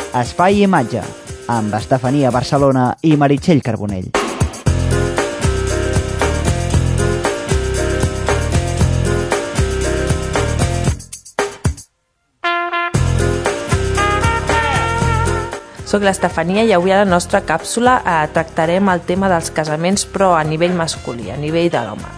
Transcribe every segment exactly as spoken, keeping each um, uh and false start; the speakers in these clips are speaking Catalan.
Espai i imatge, amb Estefania Barcelona i Meritxell Carbonell. Soc l'Estefania i avui a la nostra càpsula eh, tractarem el tema dels casaments, però a nivell masculí, a nivell de l'home.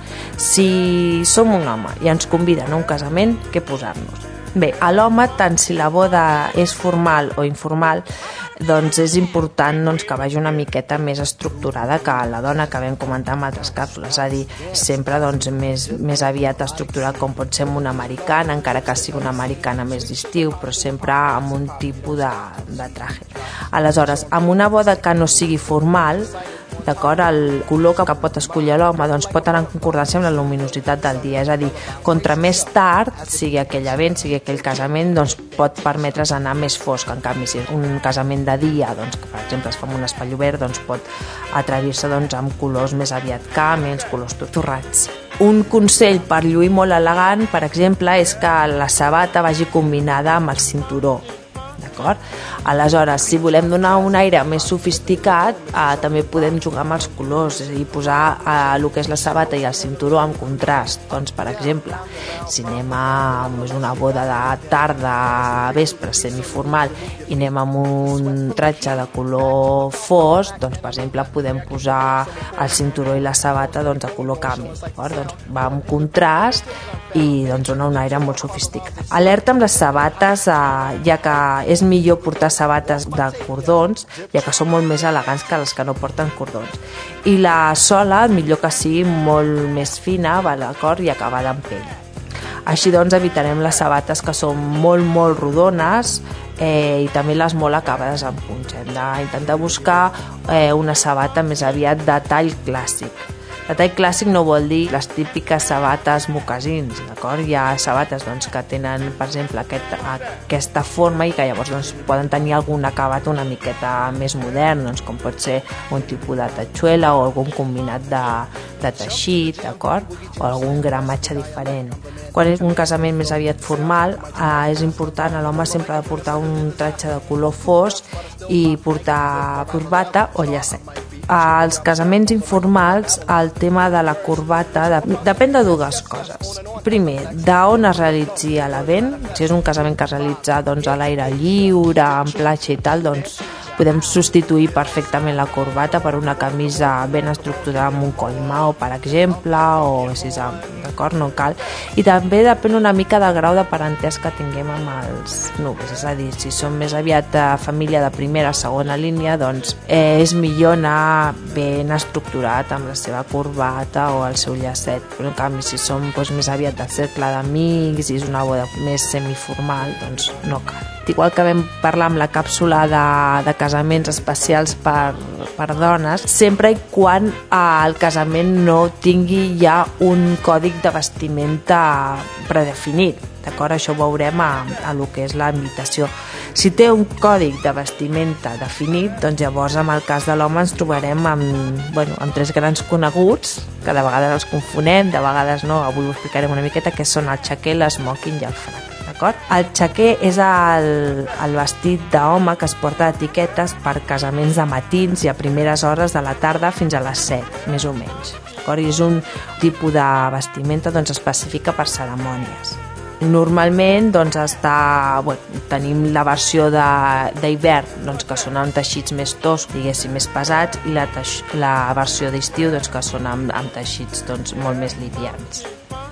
Si som un home i ens conviden a un casament, què posar-nos? Bé, a l'home, tant si la boda és formal o informal, doncs és important doncs, que vagi una miqueta més estructurada que la dona, que vam comentar en altres càpsules, és a dir, sempre doncs, més, més aviat estructurat com pot ser amb una americana, encara que sigui una americana més d'estiu, però sempre amb un tipus de, de traje. Aleshores, amb una boda que no sigui formal, d'acord, el color que pot escollir l'home doncs, pot anar en concordància amb la luminositat del dia, és a dir, contra més tard sigui aquell event, sigui aquell casament, doncs pot permetre's anar més fosc. En canvi, si és un casament de dia, doncs, que per exemple es fa amb un espai obert, doncs pot atrevir-se doncs, amb colors més aviat camins, colors torrats. Un consell per lluir molt elegant, per exemple, és que la sabata vagi combinada amb el cinturó. D'acord? Aleshores, si volem donar un aire més sofisticat, eh, també podem jugar amb els colors, és a dir, posar eh, el que és la sabata i el cinturó en contrast. Doncs, per exemple, si anem a una boda de tarda, vespre, semiformal, i anem amb un tratge de color fosc, doncs, per exemple, podem posar el cinturó i la sabata doncs, a color canvi. Doncs, va en contrast i doncs, dona un aire molt sofisticat. Alerta amb les sabates, eh, ja que és millor portar sabates de cordons, ja que són molt més elegants que les que no porten cordons. I la sola, millor que sigui molt més fina, d'acord, i acabada en pell. Així doncs evitarem les sabates que són molt, molt rodones eh, i també les molt acabades en punts. Hem d'intentar buscar eh, una sabata més aviat de tall clàssic. El tall clàssic no vol dir les típiques sabates mocasins, d'acord? Hi ha sabates doncs, que tenen, per exemple, aquest, aquesta forma i que llavors doncs, poden tenir algun acabat una miqueta més modern, doncs, com pot ser un tipus de tatxuela o algun combinat de, de teixit, d'acord? O algun gramatge diferent. Quan és un casament més aviat formal, eh, és important, l'home sempre ha de portar un tratge de color fosc i portar corbata o llacet. Als casaments informals, el tema de la corbata depèn de dues coses. Primer, d'on es realitzi l'event. Si és un casament que es realitza doncs, a l'aire lliure, en platja i tal, doncs podem substituir perfectament la corbata per una camisa ben estructurada amb un coll mau, per exemple, o si és, d'acord, no cal. I també depèn una mica del grau de parentès que tinguem amb els nuvis, és a dir, si som més aviat de família de primera, segona línia, doncs eh, és millor anar ben estructurat amb la seva corbata o el seu llacet. Però en canvi, si som doncs, més aviat del cercle d'amics i és una boda més semiformal, doncs no cal. Igual que vam parlar amb la càpsula de, de casaments especials per, per dones, sempre i quan eh, el casament no tingui ja un còdic de vestimenta predefinit, d'acord? Això ho veurem a, a lo que és la invitació. Si té un còdic de vestimenta definit, doncs llavors en el cas de l'home ens trobarem amb, bueno, amb tres grans coneguts, que de vegades els confonem, de vegades no, avui ho explicarem una miqueta, que són el xaquer, l'esmòquing i el frac. El xaquer és el, el vestit d'home que es porta etiquetes per casaments de matins i a primeres hores de la tarda fins a les set, més o menys. I és un tipus de vestimenta doncs, específica per cerimònies. Normalment doncs, està, bueno, tenim la versió d'hivern doncs, que són amb teixits més toscs, diguéssim, més pesats, i la, teix, la versió d'estiu doncs, que són amb, amb teixits doncs, molt més livians.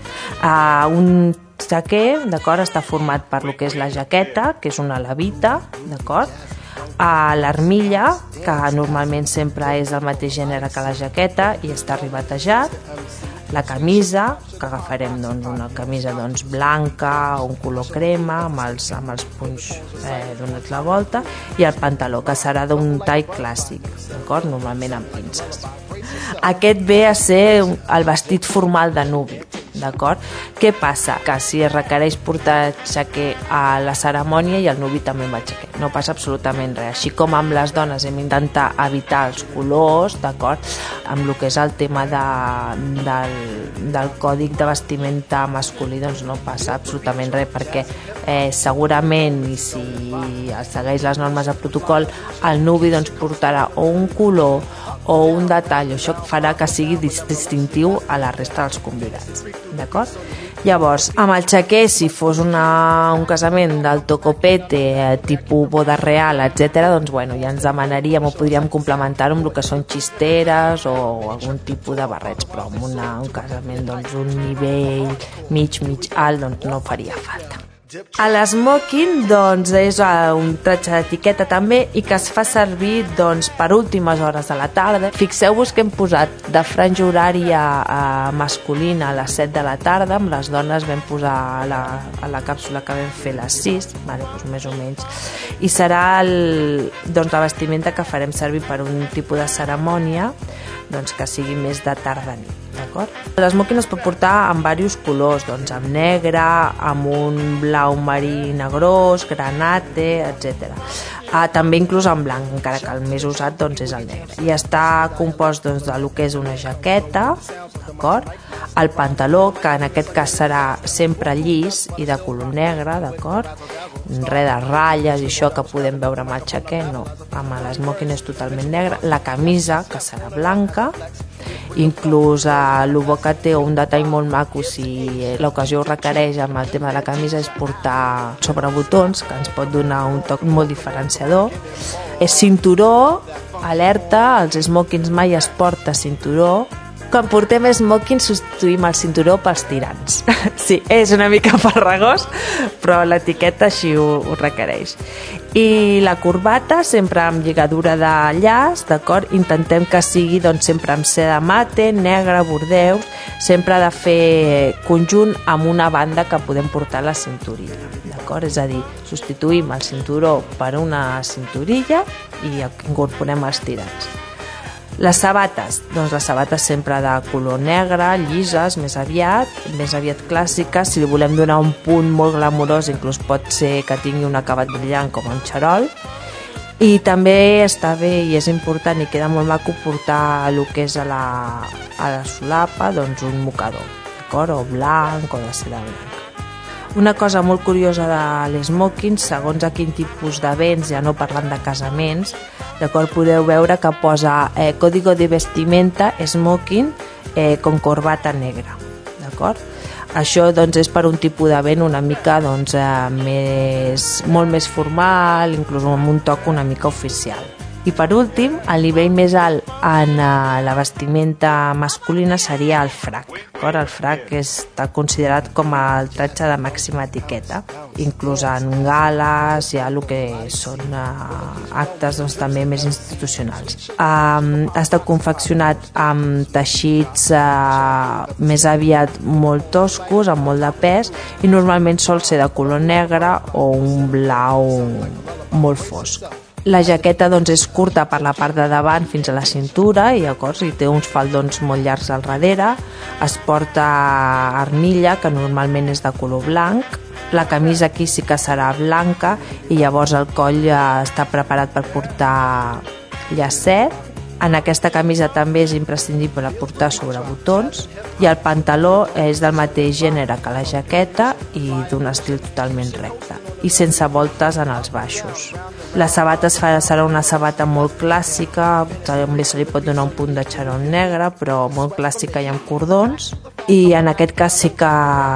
Uh, un xaquer, d'acord, està format per lo que és la jaqueta, que és una levita, d'acord? A l'armilla, que normalment sempre és del mateix gènere que la jaqueta i està ribatejat, la camisa, que agafarem doncs, una camisa doncs, blanca o un color crema amb els, amb els punys eh, donats la volta, i el pantaló, que serà d'un tall clàssic, d'acord? Normalment amb pinces. Aquest ve a ser el vestit formal de nuvi, d'acord? Què passa? Que si es requereix portar xaquer a la cerimònia i el nuvi també amb el xaquer, no passa absolutament res. Així com amb les dones hem d'intentar evitar els colors, d'acord? Amb el que és el tema de, del, del còdic de vestimenta masculí, doncs no passa absolutament res, perquè eh, segurament, i si segueix les normes de protocol, el nuvi doncs, portarà o un color o un detall, això farà que sigui distintiu a la resta dels convidats, d'acord? Llavors, amb el xaquer, si fos una, un casament d'alto copete, eh, tipus boda real, etcètera, doncs bueno, ja ens demanaríem o podríem complementar-ho amb el que són xisteres o algun tipus de barrets, però amb una, un casament doncs, d'un nivell mig, mig alt, doncs no faria falta. A l'esmoking doncs, és un tratge d'etiqueta també i que es fa servir doncs, per últimes hores de la tarda. Fixeu-vos que hem posat de franja horària eh, masculina a les set de la tarda, amb les dones vam posar a la, a la càpsula que vam fer a les sis, vale, doncs més o menys, i serà el, doncs, la vestimenta que farem servir per un tipus de cerimònia doncs, que sigui més de tarda-nit. L'esmoking es pot portar amb diversos colors, doncs amb negre, amb un blau marí negrós, granate, etcètera. Ah, també inclús en blanc, encara que el més usat doncs, és el negre. I està compost doncs, de lo que és una jaqueta, d'acord? El pantaló, que en aquest cas serà sempre llis i de color negre, d'acord? Res de ratlles i això que podem veure amb el xaquer, no. Amb l'esmoking és totalment negre. La camisa, que serà blanca, inclús eh, el bo que té un detall molt maco si l'ocasió ho requereix amb el tema de la camisa és portar sobrebotons, que ens pot donar un toc molt diferenciador. És cinturó, alerta, als smokings mai es porta cinturó. Quan portem smoking substituïm el cinturó pels tirants. Sí, és una mica farragós, però l'etiqueta així ho, ho requereix. I la corbata sempre amb lligadura de llaç, d'acord? Intentem que sigui doncs, sempre amb seda mate, negre, bordeus, sempre ha de fer conjunt amb una banda que podem portar a la cinturilla, d'acord? És a dir, substituïm el cinturó per una cinturilla i incorporem els tirants. Les sabates, doncs les sabates sempre de color negre, llises, més aviat, més aviat clàssiques. Si li volem donar un punt molt glamurós, inclús pot ser que tingui un acabat brillant com un xarol. I també està bé i és important i queda molt maco portar el que és a la, a la solapa, doncs un mocador, d'acord? O blanc o de seda blanca. Una cosa molt curiosa de l'esmoking, segons a quin tipus d'events, ja no parlant de casaments, d'acord, podeu veure que posa eh, código de vestimenta, smoking, eh, con corbata negra, d'acord? Això doncs, és per un tipus d'event una mica doncs, eh, més, molt més formal, inclús amb un toc una mica oficial. I per últim, el nivell més alt en uh, la vestimenta masculina seria el frac. El frac està considerat com el tratge de màxima etiqueta. Inclús en gales hi ha el que són uh, actes doncs, també més institucionals. Um, està confeccionat amb teixits uh, més aviat molt toscos, amb molt de pes, i normalment sol ser de color negre o un blau molt fosc. La jaqueta doncs, és curta per la part de davant fins a la cintura i, i té uns faldons molt llargs al darrere. Es porta armilla, que normalment és de color blanc. La camisa aquí sí que serà blanca i llavors el coll ja està preparat per portar llacet. En aquesta camisa també és imprescindible portar sobrebotons i el pantaló és del mateix gènere que la jaqueta i d'un estil totalment recte i sense voltes en els baixos. La sabata serà una sabata molt clàssica, també se li pot donar un punt de xarol negre, però molt clàssica i amb cordons. I en aquest cas sí que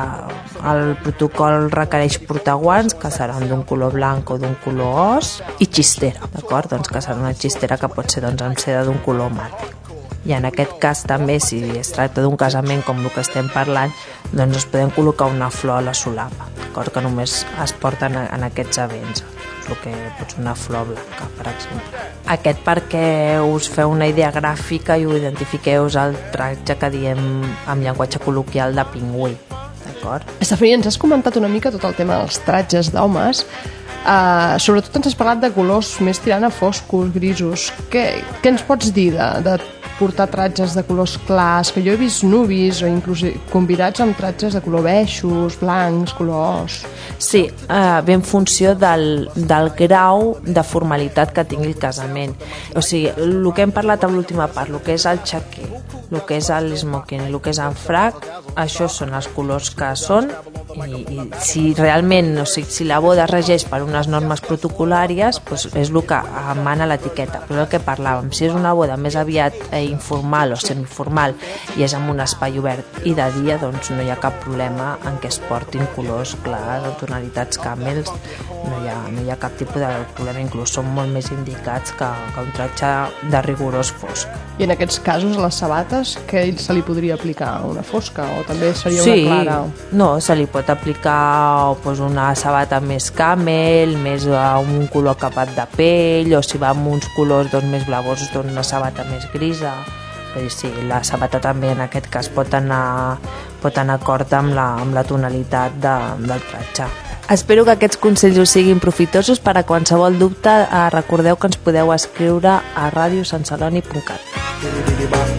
el protocol requereix portar guants, que seran d'un color blanc o d'un color os, i xistera, d'acord? Doncs que serà una xistera que pot ser doncs, amb seda d'un color mate. I en aquest cas també, si es tracta d'un casament com el que estem parlant, doncs es podem col·locar una flor a la solapa, d'acord? Que només es porten en aquests events, el que pot ser una flor blanca, per exemple. Aquest perquè us feu una idea gràfica i ho identifiqueu el tratge que diem amb llenguatge col·loquial de pingüí, d'acord? Estefania, ens has comentat una mica tot el tema dels tratges d'homes. Uh, sobretot ens has parlat de colors més tirant a foscos, grisos. Què, què ens pots dir de, de portar tratges de colors clars, que jo he vist nuvis o inclús convidats amb tratges de color beixos, blancs, color os. Sí, eh, ve en funció del, del grau de formalitat que tingui el casament. O sigui, el que hem parlat a l'última part, el que és el xaquer, el que és l'esmoking, el que és el frac, això són els colors que són, i, i si realment, o sigui, si la boda regeix per unes normes protocolàries, doncs és el que emana l'etiqueta. Però el que parlàvem, si és una boda més aviat eh, informal o semiformal i és en un espai obert i de dia, doncs no hi ha cap problema en què es portin colors clars o tonalitats camels, no hi ha, no hi ha cap tipus de problema, inclús són molt més indicats que, que un tratge de rigorós fosc. I en aquests casos, a les sabates, què se li podria aplicar? Una fosca o també seria sí, una clara? No, se li pot aplicar pues, una sabata més camel, més uh, un color capat de pell, o si va amb uns colors doncs, més blavosos, doncs una sabata més grisa. Vull dir, sí, la sabata també en aquest cas pot anar, pot anar acord amb la, amb la tonalitat de, del tratge. Espero que aquests consells us siguin profitosos. Per a qualsevol dubte, eh, recordeu que ens podeu escriure a radio sant celoni punt cat.